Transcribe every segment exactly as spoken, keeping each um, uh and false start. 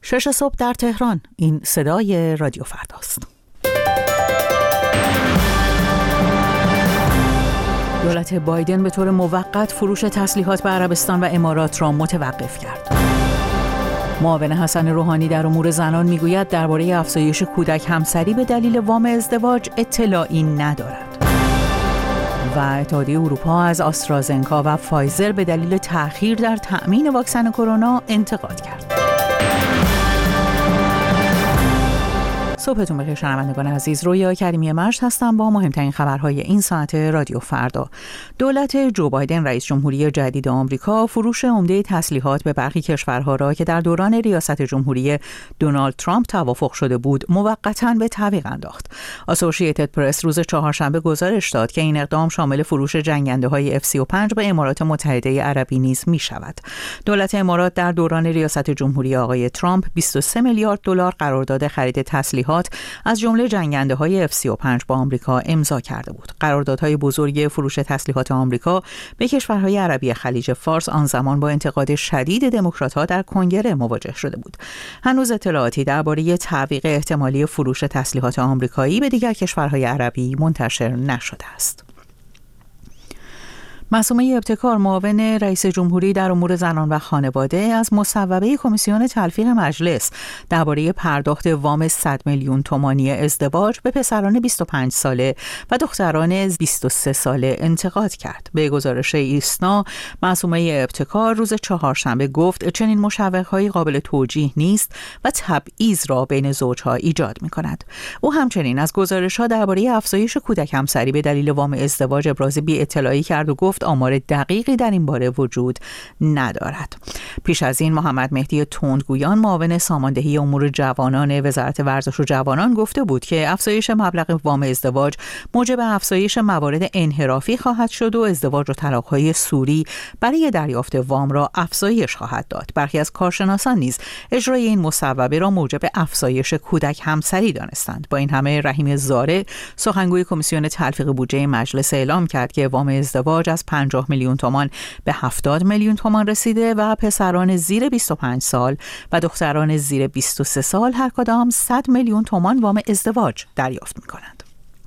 شش صبح در تهران. این صدای رادیو فرداست. دولت بایدن به طور موقت فروش تسلیحات به عربستان و امارات را متوقف کرد. معاون حسن روحانی در امور زنان میگوید درباره افزایش کودک همسری به دلیل وام ازدواج اطلاعی ندارد. و اتحادیه اروپا از آسترازنکا و فایزر به دلیل تأخیر در تأمین واکسن کرونا انتقاد کرد. صبحتون بخیر شنوندگان عزیز، رویا کریمی مشت هستم با مهمترین خبرهای این ساعت رادیو فردا. دولت جو بایدن رئیس جمهوری جدید آمریکا فروش عمده تسلیحات به برخی کشورها را که در دوران ریاست جمهوری دونالد ترامپ توافق شده بود موقتاً به تعویق انداخت. اسوسییتد پرس روز چهارشنبه گزارش داد که این اقدام شامل فروش جنگنده‌های اف سی و پنج به امارات متحده عربی نیز می‌شود. دولت امارات در دوران ریاست جمهوری آقای ترامپ بیست و سه میلیارد دلار قرارداد خرید تسلیحات از جمله جنگنده‌های اف سی و پنج با آمریکا امضا کرده بود. قراردادهای بزرگ فروش تسلیحات آمریکا به کشورهای عربی خلیج فارس آن زمان با انتقاد شدید دموکرات‌ها در کنگره مواجه شده بود. هنوز اطلاعاتی درباره تعویق احتمالی فروش تسلیحات آمریکایی به دیگر کشورهای عربی منتشر نشده است. معصومه ابتکار، معاون رئیس جمهوری در امور زنان و خانواده، از مصوبه کمیسیون تلفیق مجلس درباره پرداخت وام صد میلیون تومانی ازدواج به پسران بیست و پنج ساله و دختران بیست و سه ساله انتقاد کرد. به گزارش ایسنا، معصومه ابتکار روز چهارشنبه گفت چنین مشوق‌هایی قابل توجیه نیست و تبعیض را بین زوجها ایجاد می‌کند. او همچنین از گزارش‌ها درباره افزایش کودک همسری به دلیل وام ازدواج ابراز بی‌اطلاعی کرد و گفت آمار دقیقی در این باره وجود ندارد. پیش از این محمد مهدی تندگویان، معاون ساماندهی امور جوانان وزارت ورزش و جوانان، گفته بود که افزایش مبلغ وام ازدواج موجب افزایش موارد انحرافی خواهد شد و ازدواج و طلاق‌های سوری برای دریافت وام را افزایش خواهد داد. برخی از کارشناسان نیز اجرای این مصوبه را موجب افزایش کودک همسری دانستند. با این همه رحیم زاره، سخنگوی کمیسیون تلفیق بودجه مجلس، اعلام کرد که وام ازدواج از پنجاه میلیون تومان به هفتاد میلیون تومان رسیده و پسران زیر بیست و پنج سال و دختران زیر بیست و سه سال هر کدام صد میلیون تومان وام ازدواج دریافت می‌کنند.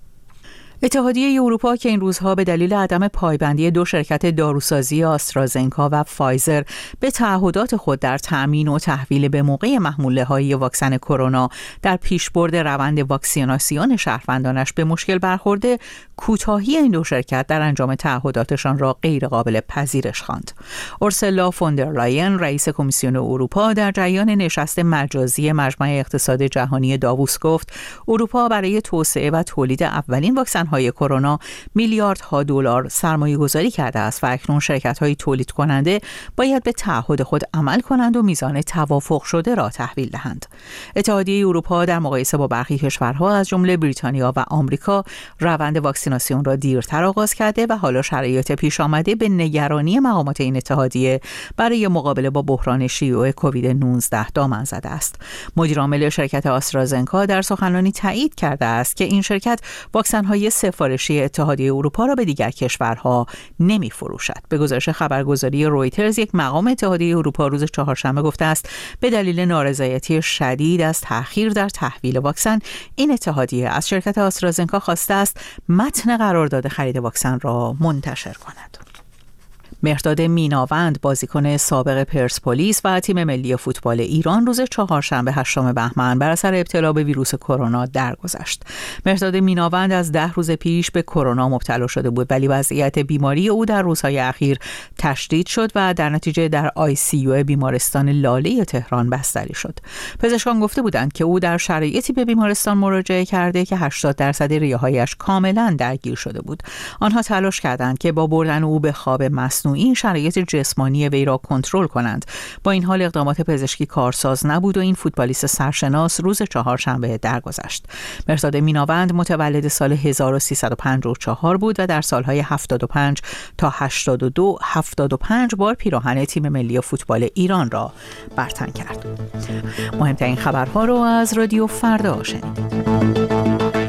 اتحادیه اروپا که این روزها به دلیل عدم پایبندی دو شرکت داروسازی آسترازنکا و فایزر به تعهدات خود در تأمین و تحویل به موقع محموله‌های واکسن کرونا در پیشبرد روند واکسیناسیون شهروندانش به مشکل برخورده، کوتاهی این دو شرکت در انجام تعهداتشان را غیر قابل پذیرش خواند. اورسولا فوندرلاین، رئیس کمیسیون اروپا، در جریان نشست مجازی مجمع اقتصاد جهانی داووس گفت اروپا برای توسعه و تولید اولین واکسن های کرونا میلیاردها دلار سرمایه گذاری کرده است و اکنون شرکت های تولید کننده باید به تعهد خود عمل کنند و میزان توافق شده را تحویل دهند. اتحادیه اروپا در مقایسه با برخی کشورها از جمله بریتانیا و آمریکا روند واکسیناسیون را دیرتر آغاز کرده و حالا شرایط پیش آمده به نگرانی مقامات این اتحادیه برای مقابله با بحران شیوع کووید نوزده دامن زده است. مدیر عامل شرکت آسترازنکا در سخنرانی تایید کرده است که این شرکت واکسن های سفارشی اتحادیه اروپا را به دیگر کشورها نمی فروشد. به گزارش خبرگزاری رویترز، یک مقام اتحادیه اروپا روز چهارشنبه گفته است به دلیل نارضایتی شدید از تأخیر در تحویل واکسن، این اتحادیه از شرکت آسترازنکا خواسته است متن قرارداد خرید واکسن را منتشر کند. مهرداد میناوند، بازیکن سابق پرسپولیس و تیم ملی فوتبال ایران، روز چهارشنبه هشتم بهمن بر اثر ابتلا به ویروس کرونا درگذشت. مهرداد میناوند از ده روز پیش به کرونا مبتلا شده بود، ولی وضعیت بیماری او در روزهای اخیر تشدید شد و در نتیجه در آی سی یو بیمارستان لاله تهران بستری شد. پزشکان گفته بودند که او در شرایطی به بیمارستان مراجعه کرده که هشتاد درصد ریه‌هایش کاملا درگیر شده بود. آنها تلاش کردند که با بردن او به خواب مصنوعی این شرایط جسمانی وی را کنترل کنند. با این حال اقدامات پزشکی کارساز نبود و این فوتبالیست سرشناس روز چهارشنبه درگذشت. مهرداد میناوند متولد سال هزار و سیصد و پنجاه و چهار بود و در سالهای هفتاد و پنج تا هشتاد و دو هفتاد و پنج بار پیراهن تیم ملی فوتبال ایران را برتن کرد. مهمترین خبرها رو از رادیو فردا شنیدید.